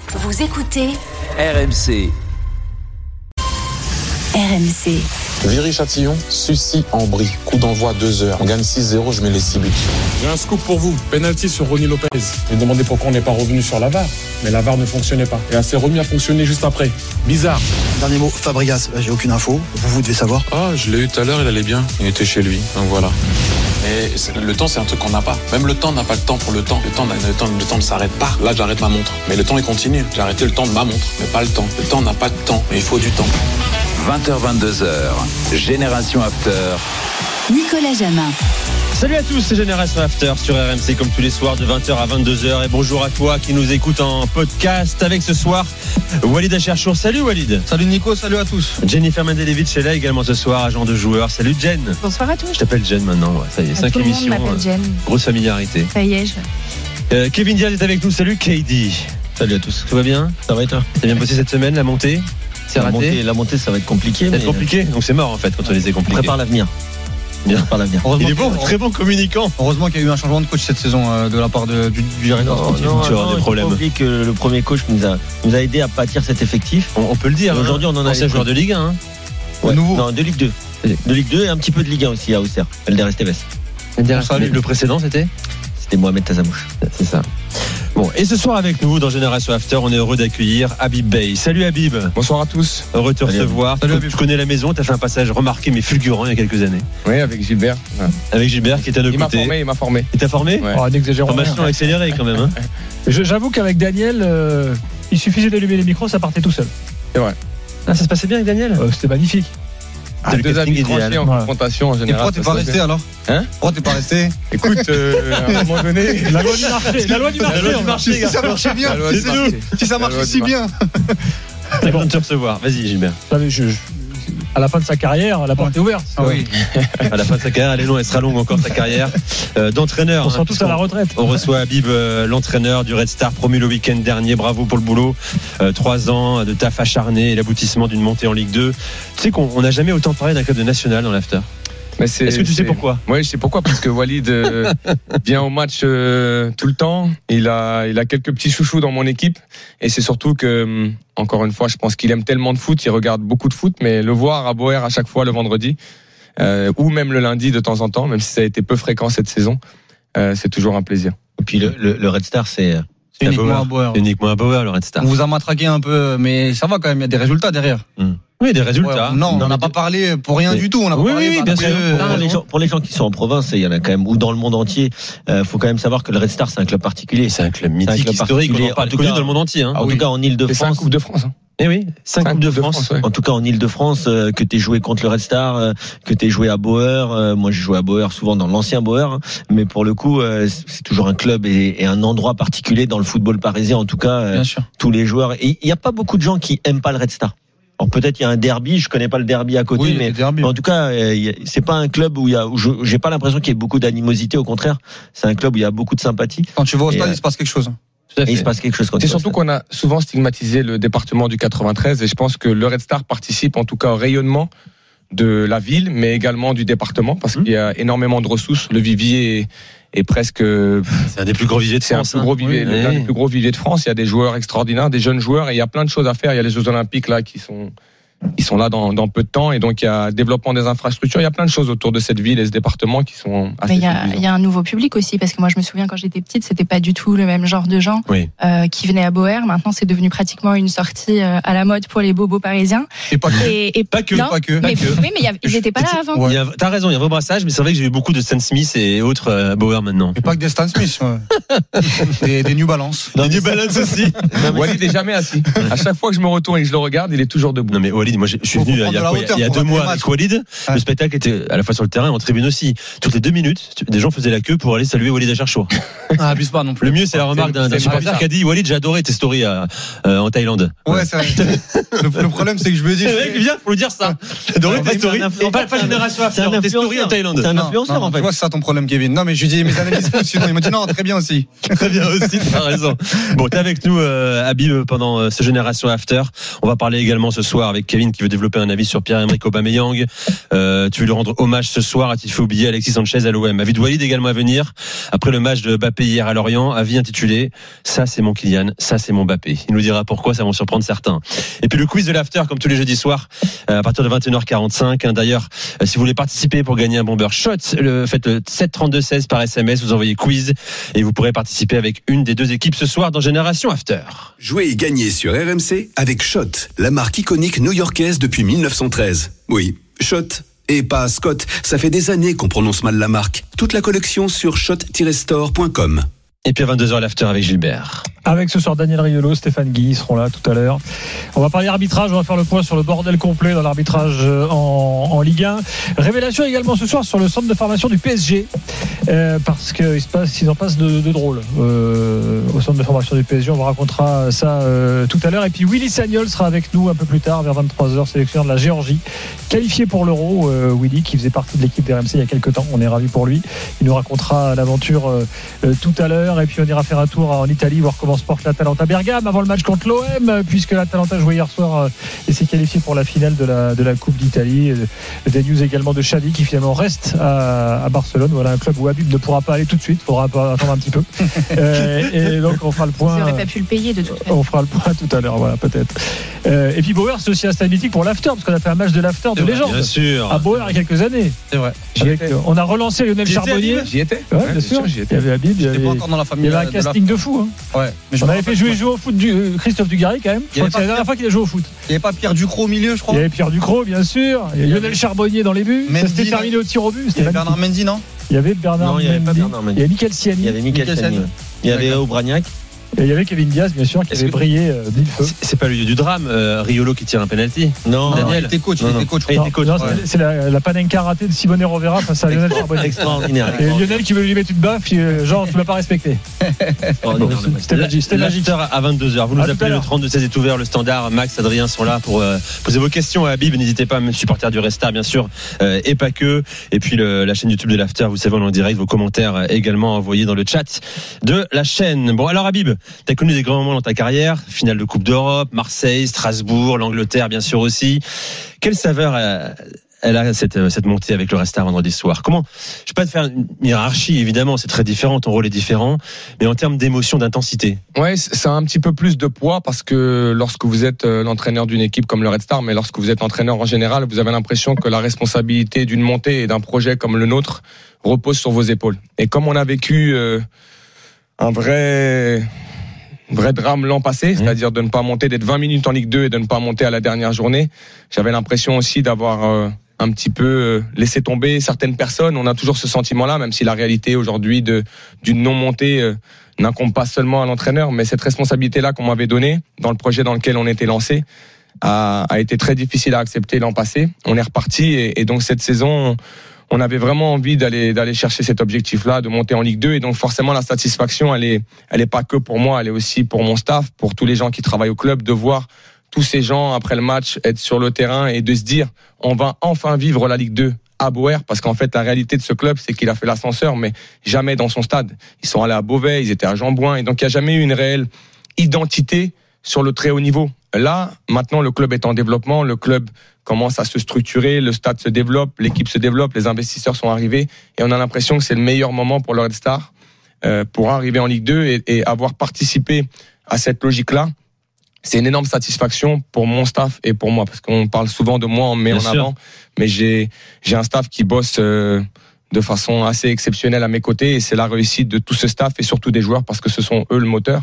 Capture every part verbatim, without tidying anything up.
Vous écoutez R M C. R M C. Viry-Châtillon, Sucy en Brie. Coup d'envoi deux heures. On gagne six zéro, je mets les six buts. J'ai un scoop pour vous. Penalty sur Ronny Lopez. J'ai demandé pourquoi on n'est pas revenu sur la V A R. Mais la V A R ne fonctionnait pas. Et elle s'est remis à fonctionner juste après. Bizarre. Dernier mot, Fabregas, j'ai aucune info. Vous, vous devez savoir. Ah, je l'ai eu tout à l'heure, il allait bien. Il était chez lui, donc voilà. Mais le temps, c'est un truc qu'on n'a pas. Même le temps n'a pas le temps pour le temps. Le temps, le temps, le temps ne s'arrête pas. Là, j'arrête ma montre. Mais le temps, il continue. J'ai arrêté le temps de ma montre, mais pas le temps. Le temps n'a pas de temps, mais il faut du temps. vingt heures vingt-deux heures. Génération After. Nicolas Jamin. Salut à tous, c'est Génération After sur R M C comme tous les soirs de vingt heures à vingt-deux heures. Et bonjour à toi qui nous écoute en podcast avec ce soir Walid Acharchour. Salut Walid. Salut Nico, salut à tous. Jennifer Mendelevic est là également ce soir, agent de joueur. Salut Jen. Bonsoir à tous. Je t'appelle Jen maintenant, ouais. Ça y est, cinq émissions. Tout le monde m'appelle Jen. Grosse familiarité. Ça y est, je... euh, Kevin Diaz est avec nous, salut K D. Salut à tous. Tout va bien? Ça va et toi? T'as bien bossé cette semaine, la montée? C'est la raté montée, la montée, ça va être compliqué. Ça va mais... être compliqué, donc c'est mort en fait quand on disait compliqué. On prépare l'avenir. Bien. On prépare l'avenir. Il est bon, très bon communicant. Heureusement qu'il y a eu un changement de coach cette saison euh, de la part de, du, du directeur sportif. Non, tu auras des problèmes. Il faut pas oublier que le premier coach nous a, nous a aidé à bâtir cet effectif. On, on peut le dire. Et aujourd'hui, on en a ancien joueur de Ligue un. Hein. Ouais. Nouveau. Non, de Ligue deux. De Ligue deux et un petit peu de Ligue un aussi à Auxerre. Elder Esteves. Le précédent, c'était C'était Mohamed Tazamouche. C'est ça. Bon, et ce soir avec nous dans Génération After, on est heureux d'accueillir Habib Bey. Salut Habib. Bonsoir à tous. Heureux de te Salut recevoir. Salut tu, tu connais la maison, tu as fait un passage remarqué mais fulgurant il y a quelques années. Oui, avec Gilbert. Ouais. Avec Gilbert qui est à nos Il m'a côtés. formé, il m'a formé. Il t'a formé? Ouais. Oh, n'exagérons Formation rien. accélérée quand même. Hein. Je- J'avoue qu'avec Daniel, euh, il suffisait d'allumer les micros, ça partait tout seul. C'est vrai. Ah, ça se passait bien avec Daniel? Euh, C'était magnifique. Ah, le deux casting amis tranchés idéal. en Voilà. confrontation en Et général. pourquoi t'es ça pas se resté fait. alors? Hein Pourquoi t'es pas resté? Écoute, euh, à un moment donné. La loi du marché. La loi du marché. La loi du on va- marché, Si ça marchait bien, La loi du c'est marché. nous. Si ça La marche loi si du bien. Très content de te recevoir. Vas-y Gilbert. Vous savez, je- je- À la fin de sa carrière, la porte est ouverte. Ah oui. À la fin de sa carrière, elle est longue, elle sera longue encore sa carrière euh, d'entraîneur. On sera hein, tous à la retraite. On reçoit Habib, euh, l'entraîneur du Red Star, promu le week-end dernier. Bravo pour le boulot. Euh, trois ans de taf acharné et l'aboutissement d'une montée en Ligue deux. Tu sais qu'on n'a jamais autant parlé d'un club de national dans l'after. Mais c'est- Est-ce que tu sais c'est- pourquoi? Oui, je sais pourquoi, parce que Walid euh, vient au match euh, tout le temps. Il a, il a quelques petits chouchous dans mon équipe. Et c'est surtout que, hum, encore une fois, je pense qu'il aime tellement de foot, il regarde beaucoup de foot, mais le voir à Boer à chaque fois le vendredi, euh, ou même le lundi de temps en temps, même si ça a été peu fréquent cette saison, euh, c'est toujours un plaisir. Et puis le, le, le Red Star, c'est C'est uniquement à Bauer. Uniquement à Bauer, le Red Star. On vous a matraqué un peu, mais ça va quand même, il y a des résultats derrière. Oui, des résultats. Ouais, non, on Non, n'a mais pas de- parlé pour rien Mais- du tout. On a pas Oui, parlé oui, oui, parce bien que- sûr. Pour les gens, pour les gens qui sont en province, il y en a quand même, ou dans le monde entier, euh, faut quand même savoir que le Red Star, c'est un club particulier. C'est un club C'est un mythique, club historique, on particulier. en parle En tout connu cas- dans le monde entier. Hein. En oui. tout cas, en C'est cinq Île-de-France. Coupes de France. Hein. Eh oui, cinq Cinq Coupes de Coupes de France. France, ouais. En tout cas, en Île-de-France, euh, que t'aies joué contre le Red Star, euh, que t'aies joué à Bauer. Euh, moi, j'ai joué à Bauer souvent dans l'ancien Bauer, hein, mais pour le coup, euh, c'est toujours un club et, et un endroit particulier dans le football parisien. En tout cas, euh, Bien sûr. tous les joueurs. Et il n'y a pas beaucoup de gens qui aiment pas le Red Star. Alors peut-être il y a un derby, je connais pas le derby à côté, Oui, mais le derby. mais en tout cas, euh, il y a- c'est pas un club où il y a, où je, j'ai pas l'impression qu'il y ait beaucoup d'animosité. Au contraire, c'est un club où il y a beaucoup de sympathie. Quand tu vas au Et, stade, euh, il se passe quelque chose. Tout à Et il fait. se passe quelque chose quand C'est tu vas au surtout stade. qu'on a souvent stigmatisé le département du quatre-vingt-treize et je pense que le Red Star participe en tout cas au rayonnement de la ville, mais également du département parce Mmh. qu'il y a énormément de ressources. Le vivier est, est presque, C'est un des plus gros viviers de c'est un France. plus hein. gros vivier, Oui. l'un des plus gros viviers de France. Il y a des joueurs extraordinaires, des jeunes joueurs et il y a plein de choses à faire. Il y a les Jeux Olympiques là qui sont Ils sont là dans, dans peu de temps et donc il y a développement des infrastructures. Il y a plein de choses autour de cette ville et ce département qui sont assez Mais il y, a, séduisants. il y a un nouveau public aussi, parce que moi je me souviens quand j'étais petite, c'était pas du tout le même genre de gens Oui. euh, qui venaient à Bauer. Maintenant c'est devenu pratiquement une sortie euh, à la mode pour les bobos parisiens. Et pas que. Et, et Pas que, non, pas que. mais, pas que. Oui, mais il y avait- ils étaient pas là avant. Il y a- T'as raison, il y a un vrai brassage, mais c'est vrai que j'ai vu beaucoup de Stan Smith et autres euh, Bauer maintenant. Et pas que des Stan Smith. ouais. des, des New Balance. Des New Balance aussi. Walid n'est jamais assis. À chaque fois que je me retourne et que je le regarde, il est toujours debout. Non mais Walid, moi je suis Faut venu il y prendre a, de la quoi, il y a- hauteur il y a pour deux rater mois les avec matchs. Walid. Ouais. Le spectacle était à la fois sur le terrain et en tribune aussi. Toutes les deux minutes, tu- des gens faisaient la queue pour aller saluer Walid Acharchour. Ah, abuse pas non plus. Le mieux, c'est la remarque d'un d'un c'est supporter mal, qui a dit Walid, j'ai adoré tes stories euh, euh, en Thaïlande. Ouais, c'est vrai. le, le problème, c'est que je me dis. Le mec vient pour lui dire ça. J'ai adoré tes stories. On parle pas de génération C'est un after, tes stories influenceur. en Thaïlande. C'est un Non, influenceur non, en fait. Tu vois, c'est ça ton problème, Kevin. Non, mais je lui dis mes analyses foot, sinon il m'a dit non, très bien aussi. Très bien aussi, t'as raison. Bon, t'es avec nous, euh, Habib, pendant euh, ce Génération After. On va parler également ce soir avec Kevin Kevin qui veut développer un avis sur Pierre-Emerick Aubameyang. Euh, tu veux lui rendre hommage ce soir, a-t-il fait oublier Alexis Sanchez à l'O M? Avis de Walid également à venir. Après le match de Mbappé hier à Lorient, avis intitulé ça c'est mon Kylian, ça c'est mon Mbappé. Il nous dira pourquoi, ça va en surprendre certains. Et puis le quiz de l'after comme tous les jeudis soirs à partir de vingt et une heures quarante-cinq. D'ailleurs, si vous voulez participer pour gagner un bomber shot, le, faites le sept trente-deux seize par S M S, vous envoyez quiz et vous pourrez participer avec une des deux équipes ce soir dans Génération After. Jouez et gagnez sur R M C avec Shot, la marque iconique new-yorkaise depuis mille neuf cent treize. Oui, Shot. Et pas Scott, ça fait des années qu'on prononce mal la marque. Toute la collection sur shot tiret store point com. Et puis à vingt-deux heures l'after avec Gilbert. Avec ce soir Daniel Riolo, Stéphane Guy seront là tout à l'heure. On va parler arbitrage, on va faire le point sur le bordel complet dans l'arbitrage en, en Ligue un. Révélation également ce soir sur le centre de formation du P S G, euh, parce qu'il se passe, ils en passent de, de drôles euh, au centre de formation du P S G. On vous racontera ça euh, tout à l'heure. Et puis Willy Sagnol sera avec nous un peu plus tard, vers vingt-trois heures, sélectionneur de la Géorgie, qualifié pour l'Euro. Euh, Willy qui faisait partie de l'équipe d'R M C il y a quelques temps. On est ravis pour lui. Il nous racontera l'aventure euh, euh, tout à l'heure. Et puis on ira faire un tour en Italie, voir comment se porte l'Atalanta Bergame avant le match contre l'O M, puisque l'Atalanta jouait hier soir et s'est qualifié pour la finale de la, de la Coupe d'Italie. Des news également de Xavi qui finalement reste à, à Barcelone. Voilà un club où Habib ne pourra pas aller tout de suite, il faudra attendre un petit peu. euh, et donc on fera le point. Vous n'aurez pas pu le payer de toute façon. On fera le point tout à l'heure, voilà peut-être. Euh, et puis Bauer, c'est aussi un stade mythique pour l'after, parce qu'on a fait un match de l'after de légende. Bien sûr. À Bauer il y a quelques années. C'est vrai. Avec, on a relancé Lionel J'y étais, Charbonnier. Habib J'y étais. Ouais, Ouais, bien bien sûr. sûr, j'y étais. Il y avait Habib, il y J'étais avait, pas encore dans la il famille. y avait un de la- casting de fou. Hein. Ouais. Mais je On me avait fait rappelle jouer, pas. jouer au foot du euh, Christophe Dugarry quand même. Je Il y crois avait que c'est la pas dernière fois qu'il a joué au foot. Il n'y avait pas Pierre Ducrot au milieu, je crois. Il y avait Pierre Ducrot, bien sûr. Il y avait Lionel Charbonnier dans les buts. Ça Mendy, s'était là. terminé au tir au but. Il C'était y avait Bernard magnifique. Mendy, non? Il y avait Bernard Non, il y avait pas Mendy. Bernard Mendy. Il y avait Michael Siani. Il y avait Michael Michael Siani. Siani. Il y avait Aubragnac. Et il y avait Kevin Diaz, bien sûr, qui Est-ce avait que- brillé euh, mille feux. C'est, c'est pas le lieu du drame, euh, Riolo qui tire un penalty. Non, Daniel. Il était coach, il Non, non. était coach. Il Non, était coach. non, Ouais. c'est- c'est la, la panenka ratée de Simone Rovera face à Lionel Charbonnier. extraordinaire. Et Lionel qui veut lui mettre une baffe, qui, euh, genre tu m'as pas respecté. Extraordinaire. C'était magique, c'était magique. L'after à vingt-deux heures. Vous nous À tout à appelez le l'heure. trente-deux seize est ouvert, le standard. Max, Adrien sont là pour euh, poser vos questions à Habib. N'hésitez pas, même supporter du Restart, bien sûr, euh, et pas que. Et puis le, la chaîne YouTube de l'after, vous savez, on est en direct. Vos commentaires euh, également envoyés dans le chat de la chaîne. Bon, alors Habib, t'as connu des grands moments dans ta carrière. Finale de Coupe d'Europe, Marseille, Strasbourg, l'Angleterre, bien sûr aussi. Quelle saveur euh, elle a cette, cette montée avec le Restart vendredi soir? Comment, je vais pas te faire une hiérarchie, évidemment, c'est très différent, ton rôle est différent, mais en termes d'émotion, d'intensité. Ouais, ça a un petit peu plus de poids parce que lorsque vous êtes euh, l'entraîneur d'une équipe comme le Red Star, mais lorsque vous êtes entraîneur en général, vous avez l'impression que la responsabilité d'une montée et d'un projet comme le nôtre repose sur vos épaules. Et comme on a vécu euh, un vrai vrai drame l'an passé, c'est-à-dire de ne pas monter, d'être vingt minutes en Ligue deux et de ne pas monter à la dernière journée, j'avais l'impression aussi d'avoir euh, un petit peu euh, laissé tomber certaines personnes. On a toujours ce sentiment-là, même si la réalité aujourd'hui de d'une non-montée euh, n'incombe pas seulement à l'entraîneur, mais cette responsabilité-là qu'on m'avait donnée dans le projet dans lequel on était lancé a, a été très difficile à accepter l'an passé. On est reparti et, et donc cette saison, on avait vraiment envie d'aller d'aller chercher cet objectif-là, de monter en Ligue deux, et donc forcément la satisfaction, elle est elle est pas que pour moi, elle est aussi pour mon staff, pour tous les gens qui travaillent au club, de voir tous ces gens après le match être sur le terrain et de se dire on va enfin vivre la Ligue deux à Bauer, parce qu'en fait la réalité de ce club c'est qu'il a fait l'ascenseur mais jamais dans son stade. Ils sont allés à Beauvais, ils étaient à Jean-Bouin, et donc il n'y a jamais eu une réelle identité sur le très haut niveau. Là, maintenant, le club est en développement, le club commence à se structurer, le stade se développe, l'équipe se développe, les investisseurs sont arrivés, et on a l'impression que c'est le meilleur moment pour le Red Star euh, pour arriver en Ligue deux et, et avoir participé à cette logique-là. C'est une énorme satisfaction pour mon staff et pour moi, parce qu'on parle souvent de moi, on me met Bien en sûr. avant, mais j'ai j'ai un staff qui bosse euh, de façon assez exceptionnelle à mes côtés, et c'est la réussite de tout ce staff et surtout des joueurs, parce que ce sont eux le moteur.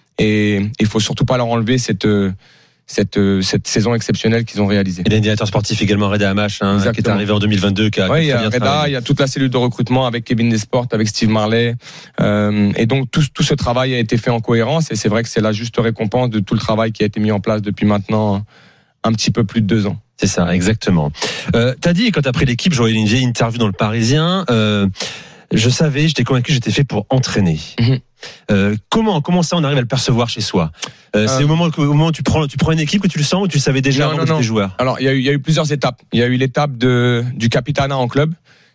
Et il faut surtout pas leur enlever cette cette cette saison exceptionnelle qu'ils ont réalisée. Et l'indicateur sportif également, Reda Hamash, hein, qui est arrivé en deux mille vingt-deux, qui a, ouais, qui il y a a très bien Reda, travaillé. il y a toute la cellule de recrutement avec Kevin Desportes, avec Steve Marley, euh, et donc tout tout ce travail a été fait en cohérence, et c'est vrai que c'est la juste récompense de tout le travail qui a été mis en place depuis maintenant un petit peu plus de deux ans. C'est ça, exactement. Euh, t'as dit, quand t'as pris l'équipe, j'aurais une vieille interview dans le Parisien, euh, je savais, j'étais convaincu que j'étais fait pour entraîner. Mm-hmm. Euh, comment, comment ça on arrive à le percevoir chez soi? euh, C'est Euh, au moment, au moment où tu prends, tu prends une équipe que tu le sens, ou tu le savais déjà Non, avant non, que tu non. étais joueur? Alors il y a eu il y a eu plusieurs étapes. Il y a eu l'étape de du capitanat en club,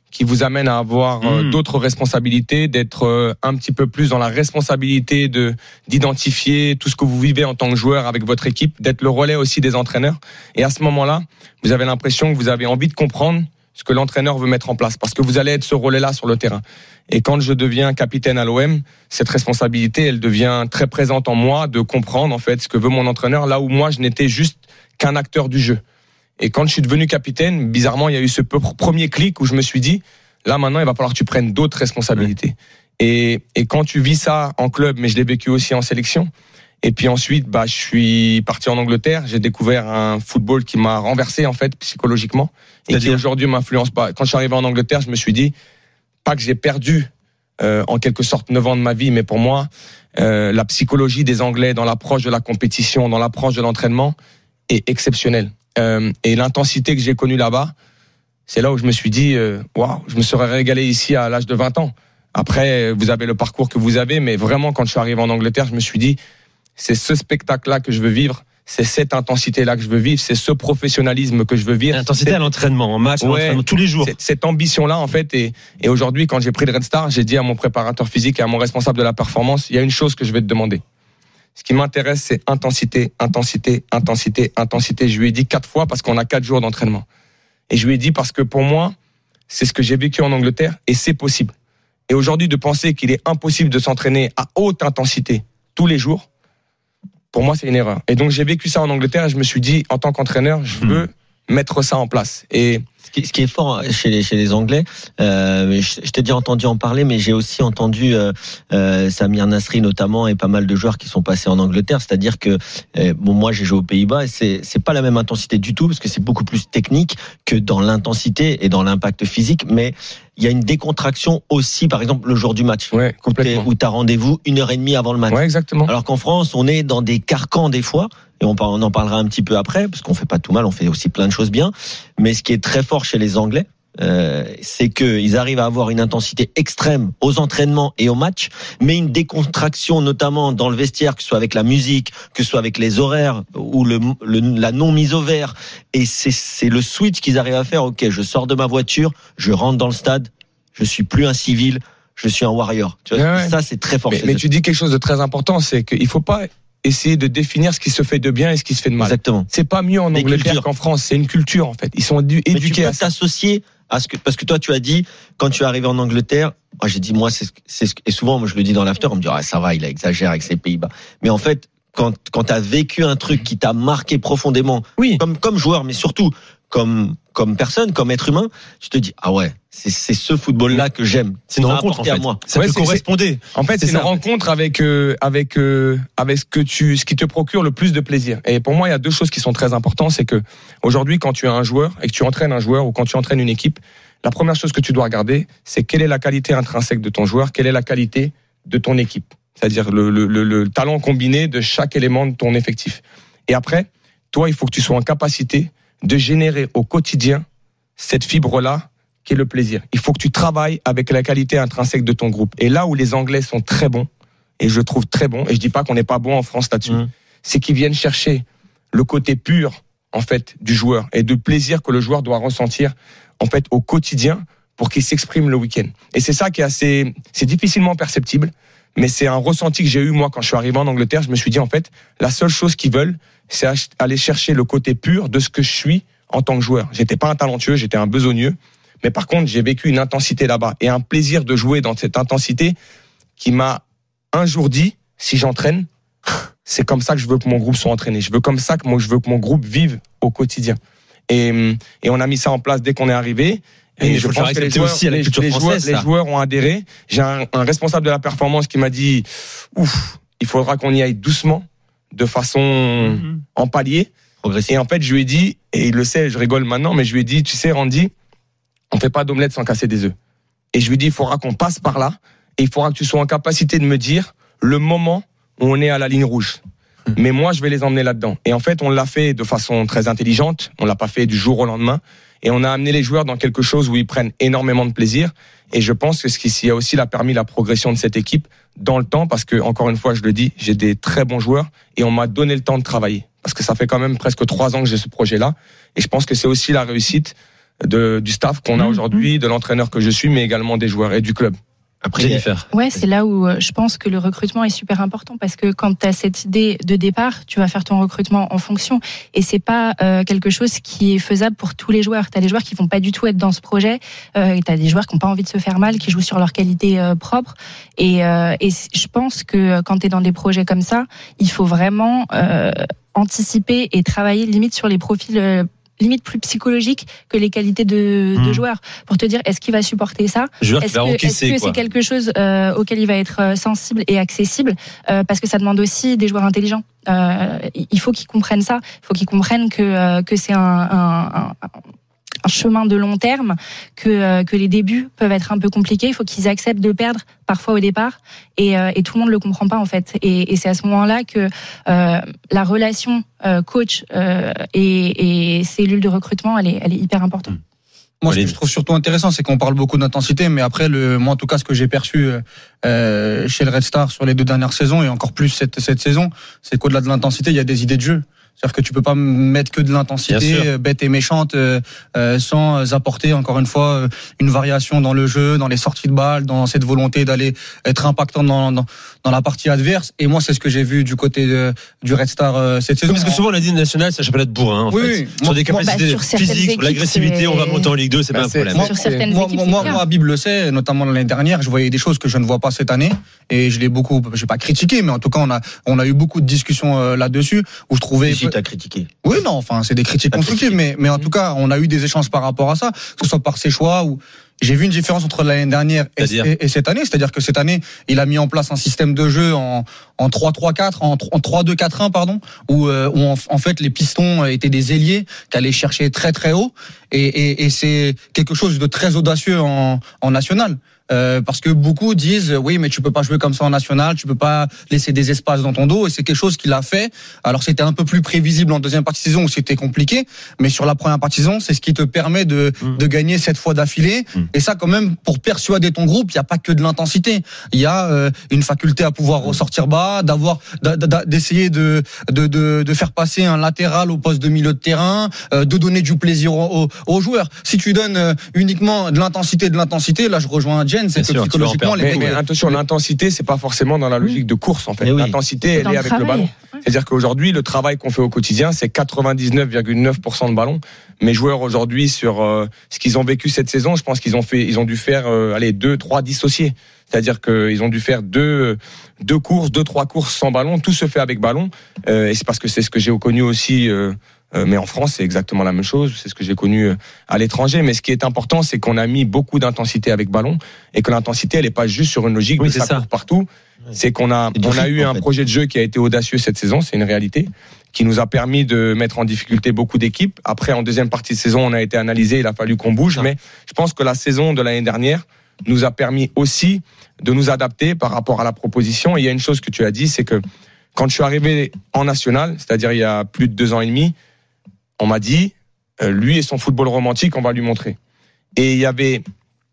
qui vous amène à avoir euh, mmh. d'autres responsabilités, d'être euh, un petit peu plus dans la responsabilité de d'identifier tout ce que vous vivez en tant que joueur avec votre équipe, d'être le relais aussi des entraîneurs. Et à ce moment-là, vous avez l'impression que vous avez envie de comprendre ce que l'entraîneur veut mettre en place, parce que vous allez être ce relais-là sur le terrain. Et quand je deviens capitaine à l'O M, cette responsabilité, elle devient très présente en moi, de comprendre en fait ce que veut mon entraîneur, là où moi je n'étais juste qu'un acteur du jeu. Et quand je suis devenu capitaine, bizarrement, il y a eu ce premier clic où je me suis dit, là maintenant, il va falloir que tu prennes d'autres responsabilités. Oui. Et, et quand tu vis ça en club, mais je l'ai vécu aussi en sélection. Et puis ensuite, bah, je suis parti en Angleterre. J'ai découvert un football qui m'a renversé en fait psychologiquement et qui aujourd'hui m'influence pas. Quand je suis arrivé en Angleterre, je me suis dit, pas que j'ai perdu euh, en quelque sorte neuf ans de ma vie, mais pour moi, euh, la psychologie des Anglais dans l'approche de la compétition, dans l'approche de l'entraînement, est exceptionnelle. Euh, et l'intensité que j'ai connue là-bas, c'est là où je me suis dit, euh, waouh, je me serais régalé ici à l'âge de vingt ans. Après, vous avez le parcours que vous avez, mais vraiment, quand je suis arrivé en Angleterre, je me suis dit, c'est ce spectacle-là que je veux vivre, c'est cette intensité-là que je veux vivre, c'est ce professionnalisme que je veux vivre. L'intensité à l'entraînement, en match, à ouais, l'entraînement, tous les jours. Cette, cette ambition-là, en fait, et, et aujourd'hui, quand j'ai pris le Red Star, j'ai dit à mon préparateur physique et à mon responsable de la performance, il y a une chose que je vais te demander. Ce qui m'intéresse, c'est intensité, intensité, intensité, intensité. Je lui ai dit quatre fois parce qu'on a quatre jours d'entraînement. Et je lui ai dit parce que pour moi, c'est ce que j'ai vécu en Angleterre et c'est possible. Et aujourd'hui, de penser qu'il est impossible de s'entraîner à haute intensité tous les jours, pour moi, c'est une erreur. Et donc, j'ai vécu ça en Angleterre et je me suis dit, en tant qu'entraîneur, je veux mmh. mettre ça en place. Et ce qui, ce qui est fort chez les, chez les Anglais, euh, je, je t'ai déjà entendu en parler, mais j'ai aussi entendu euh, euh, Samir Nasri notamment et pas mal de joueurs qui sont passés en Angleterre. C'est-à-dire que euh, bon, moi j'ai joué aux Pays-Bas et c'est c'est pas la même intensité du tout parce que c'est beaucoup plus technique que dans l'intensité et dans l'impact physique, mais il y a une décontraction aussi, par exemple le jour du match, ouais, complètement. où tu as rendez-vous une heure et demie avant le match. Ouais, exactement. Alors qu'en France, on est dans des carcans des fois. Et on en parlera un petit peu après, parce qu'on fait pas tout mal, on fait aussi plein de choses bien. Mais ce qui est très fort chez les Anglais, euh, c'est qu'ils arrivent à avoir une intensité extrême aux entraînements et aux matchs, mais une décontraction notamment dans le vestiaire, que ce soit avec la musique, que ce soit avec les horaires ou le, le la non mise au vert. Et c'est, c'est le switch qu'ils arrivent à faire. Ok, je sors de ma voiture, je rentre dans le stade, je suis plus un civil, je suis un warrior. Tu vois, ouais, ça ouais. c'est très fort. Mais, mais tu dis quelque chose de très important, c'est qu'il faut pas essayer de définir ce qui se fait de bien et ce qui se fait de mal. Exactement. C'est pas mieux en Angleterre qu'en France, c'est une culture en fait. Ils sont édu- éduqués. Mais tu peux à t'associer à ce que, parce que toi tu as dit quand tu es arrivé en Angleterre, moi j'ai dit moi c'est c'est ce, et souvent moi je le dis dans l'after, on me dit ah ça va, il exagère avec ses Pays-Bas. Mais en fait quand quand tu as vécu un truc qui t'a marqué profondément, oui. comme comme joueur, mais surtout comme comme personne, comme être humain, tu te dis ah ouais, c'est c'est ce football-là que j'aime. C'est une rencontre en fait. À moi. Ça ouais, te correspondait. En fait, c'est, c'est une rencontre avec euh, avec euh, avec ce que tu ce qui te procure le plus de plaisir. Et pour moi, il y a deux choses qui sont très importantes, c'est que aujourd'hui, quand tu es un joueur et que tu entraînes un joueur ou quand tu entraînes une équipe, la première chose que tu dois regarder, c'est quelle est la qualité intrinsèque de ton joueur, quelle est la qualité de ton équipe, c'est-à-dire le le le, le talent combiné de chaque élément de ton effectif. Et après, toi, il faut que tu sois en capacité de générer au quotidien cette fibre-là qui est le plaisir. Il faut que tu travailles avec la qualité intrinsèque de ton groupe. Et là où les Anglais sont très bons, et je trouve très bons, et je dis pas qu'on n'est pas bon en France là-dessus, mmh. c'est qu'ils viennent chercher le côté pur, en fait, du joueur, et de plaisir que le joueur doit ressentir, en fait, au quotidien, pour qu'il s'exprime le week-end. Et c'est ça qui est assez, c'est difficilement perceptible, mais c'est un ressenti que j'ai eu, moi, quand je suis arrivé en Angleterre. Je me suis dit, en fait, la seule chose qu'ils veulent, c'est aller chercher le côté pur de ce que je suis en tant que joueur. J'étais pas un talentueux, j'étais un besogneux. Mais par contre, j'ai vécu une intensité là-bas et un plaisir de jouer dans cette intensité qui m'a un jour dit, si j'entraîne, c'est comme ça que je veux que mon groupe soit entraîné. Je veux comme ça que moi, je veux que mon groupe vive au quotidien. Et, et on a mis ça en place dès qu'on est arrivé. Et, et je pense que les joueurs, aussi à la les, les, française, joueurs, les joueurs ont adhéré. J'ai un, un responsable de la performance qui m'a dit, ouf, il faudra qu'on y aille doucement, de façon mm-hmm. en palier. Et en fait, je lui ai dit, et il le sait, je rigole maintenant, mais je lui ai dit, tu sais, Randy, on fait pas d'omelette sans casser des œufs. Et je lui ai dit, il faudra qu'on passe par là, et il faudra que tu sois en capacité de me dire le moment où on est à la ligne rouge. Mmh. Mais moi, je vais les emmener là-dedans. Et en fait, on l'a fait de façon très intelligente. On l'a pas fait du jour au lendemain. Et on a amené les joueurs dans quelque chose où ils prennent énormément de plaisir. Et je pense que ce qui a aussi permis la progression de cette équipe dans le temps, parce que, encore une fois, je le dis, j'ai des très bons joueurs et on m'a donné le temps de travailler. Parce que ça fait quand même presque trois ans que j'ai ce projet-là. Et je pense que c'est aussi la réussite de, du staff qu'on a Mmh. aujourd'hui, de l'entraîneur que je suis, mais également des joueurs et du club. Après, Jennifer. Ouais, c'est là où euh, je pense que le recrutement est super important parce que quand tu as cette idée de départ, tu vas faire ton recrutement en fonction et c'est pas euh, quelque chose qui est faisable pour tous les joueurs. Tu as des joueurs qui vont pas du tout être dans ce projet euh, et tu as des joueurs qui ont pas envie de se faire mal, qui jouent sur leur qualité euh, propre et, euh, et je pense que quand tu es dans des projets comme ça, il faut vraiment euh, anticiper et travailler limite sur les profils euh, limite plus psychologique que les qualités de, mmh. de joueurs pour te dire est-ce qu'il va supporter ça, Joueur qui est-ce va que, encaisser, est-ce que quoi. c'est quelque chose euh, auquel il va être sensible et accessible euh, parce que ça demande aussi des joueurs intelligents. Euh, il faut qu'ils comprennent ça, il faut qu'ils comprennent que, euh, que c'est un, un, un, un chemin de long terme, que, euh, que les débuts peuvent être un peu compliqués, il faut qu'ils acceptent de perdre parfois au départ et, euh, et tout le monde ne le comprend pas en fait et, et c'est à ce moment-là que euh, la relation euh, coach euh, et, et cellule de recrutement elle est, elle est hyper importante. Moi, ce que je trouve surtout intéressant, c'est qu'on parle beaucoup d'intensité, mais après, le, moi, en tout cas, ce que j'ai perçu euh, chez le Red Star sur les deux dernières saisons, et encore plus cette, cette saison, c'est qu'au-delà de l'intensité, il y a des idées de jeu. C'est-à-dire que tu peux pas mettre que de l'intensité bête et méchante euh, euh, sans apporter, encore une fois, une variation dans le jeu, dans les sorties de balles, dans cette volonté d'aller être impactant dans, dans, dans la partie adverse. Et moi, c'est ce que j'ai vu du côté de, du Red Star euh, cette saison. Parce que souvent, on a dit national, c'est un championnat de bourrin, en oui, fait. Oui. Sur moi, des capacités bah, sur physiques, équipes, l'agressivité, c'est... on va monter en Ligue deux, c'est bah, pas un problème. Moi, sur certaines moi, équipes, moi, c'est moi, clair. moi, Habib le sait, notamment l'année dernière, je voyais des choses que je ne vois pas cette année, et je l'ai beaucoup, je vais pas critiqué, mais en tout cas, on a, on a eu beaucoup de discussions euh, là-dessus, où je trouvais. Si, t'as critiqué. Oui, non, enfin, c'est des critiques constructives, mais, mais en tout cas, on a eu des échanges par rapport à ça, que ce soit par ses choix ou. J'ai vu une différence entre l'année dernière et, et, et cette année, c'est-à-dire que cette année, il a mis en place un système de jeu en, en trois trois quatre, en, en trois deux quatre un, pardon, où, euh, où en, en fait les pistons étaient des ailiers qui allaient chercher très très haut, et, et, et c'est quelque chose de très audacieux en, en national. Euh, parce que beaucoup disent oui mais tu peux pas jouer comme ça en national, tu peux pas laisser des espaces dans ton dos, et c'est quelque chose qu'il a fait. Alors c'était un peu plus prévisible en deuxième partie de saison où c'était compliqué, mais sur la première partie de saison c'est ce qui te permet de, mmh. de gagner sept fois d'affilée, mmh. et ça quand même pour persuader ton groupe il y a pas que de l'intensité, il y a euh, une faculté à pouvoir ressortir bas, d'avoir d'essayer de, de de de faire passer un latéral au poste de milieu de terrain, euh, de donner du plaisir aux, aux, aux joueurs. Si tu donnes euh, uniquement de l'intensité de l'intensité, là je rejoins Jen, c'est que psychologiquement les mais, mecs. Mais attention, l'intensité, c'est pas forcément dans la logique de course en fait. Oui. L'intensité, elle est avec le ballon. C'est-à-dire qu'aujourd'hui, le travail qu'on fait au quotidien, c'est quatre-vingt-dix-neuf virgule neuf pour cent de ballon. Mes joueurs aujourd'hui, sur euh, ce qu'ils ont vécu cette saison, je pense qu'ils ont fait, ils ont dû faire, euh, allez, deux, trois dissociés. C'est-à-dire qu'ils ont dû faire deux, deux courses, deux, trois courses sans ballon. Tout se fait avec ballon. Euh, et c'est parce que c'est ce que j'ai connu aussi. Euh, Euh, mais en France, c'est exactement la même chose. C'est ce que j'ai connu à l'étranger. Mais ce qui est important, c'est qu'on a mis beaucoup d'intensité avec ballon, et que l'intensité, elle n'est pas juste sur une logique oui, de ça, ça court partout. Oui. C'est qu'on a, on a eu un fait. projet de jeu qui a été audacieux cette saison. C'est une réalité qui nous a permis de mettre en difficulté beaucoup d'équipes. Après, en deuxième partie de saison, on a été analysé. Il a fallu qu'on bouge. Ah. Mais je pense que la saison de l'année dernière nous a permis aussi de nous adapter par rapport à la proposition. Et il y a une chose que tu as dit, c'est que quand je suis arrivé en national, c'est-à-dire il y a plus de deux ans et demi, on m'a dit, euh, lui et son football romantique, on va lui montrer. Et il y avait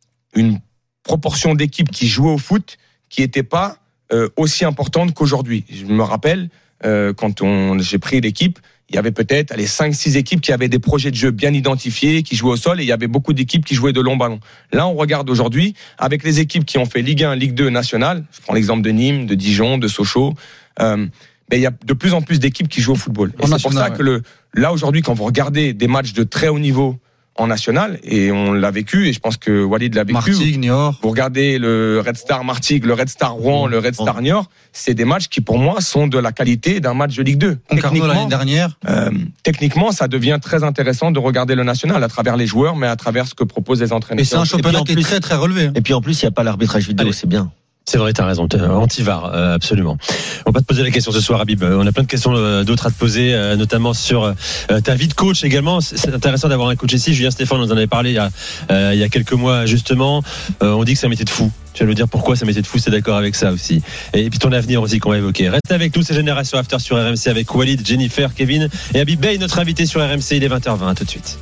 une proportion d'équipes qui jouaient au foot qui n'était pas euh, aussi importante qu'aujourd'hui. Je me rappelle, euh, quand on, j'ai pris l'équipe, il y avait peut-être les cinq six équipes qui avaient des projets de jeu bien identifiés, qui jouaient au sol, et il y avait beaucoup d'équipes qui jouaient de longs ballons. Là, on regarde aujourd'hui, avec les équipes qui ont fait Ligue un, Ligue deux nationale, je prends l'exemple de Nîmes, de Dijon, de Sochaux, euh, mais il y a de plus en plus d'équipes qui jouent au football. Et c'est pour ça que le, là, aujourd'hui, quand vous regardez des matchs de très haut niveau en national, et on l'a vécu, et je pense que Walid l'a vécu. Martigues, Niort. Vous regardez le Red Star Martigues, le Red Star Rouen, mmh. le Red Star Niort, c'est des matchs qui, pour moi, sont de la qualité d'un match de Ligue deux. Concarneau l'année dernière. Euh, techniquement, ça devient très intéressant de regarder le national à travers les joueurs, mais à travers ce que proposent les entraîneurs. Et c'est un championnat qui est très, très relevé. Et puis en plus, il n'y a pas l'arbitrage vidéo, Allez. c'est bien. C'est vrai, t'as raison, anti-V A R, euh, absolument. On va te poser la question ce soir, Habib. On a plein de questions euh, d'autres à te poser, euh, notamment sur euh, ta vie de coach également. C'est intéressant d'avoir un coach ici. Julien Stéphane, on en avait parlé il y a, euh, il y a quelques mois, justement. Euh, on dit que c'est un métier de fou. Tu vas nous dire pourquoi c'est un métier de fou, c'est d'accord avec ça aussi. Et puis ton avenir aussi qu'on va évoquer. Reste avec nous, c'est Génération After sur R M C avec Walid, Jennifer, Kevin et Habib Bey, notre invité sur R M C. Il est vingt heures vingt, tout de suite.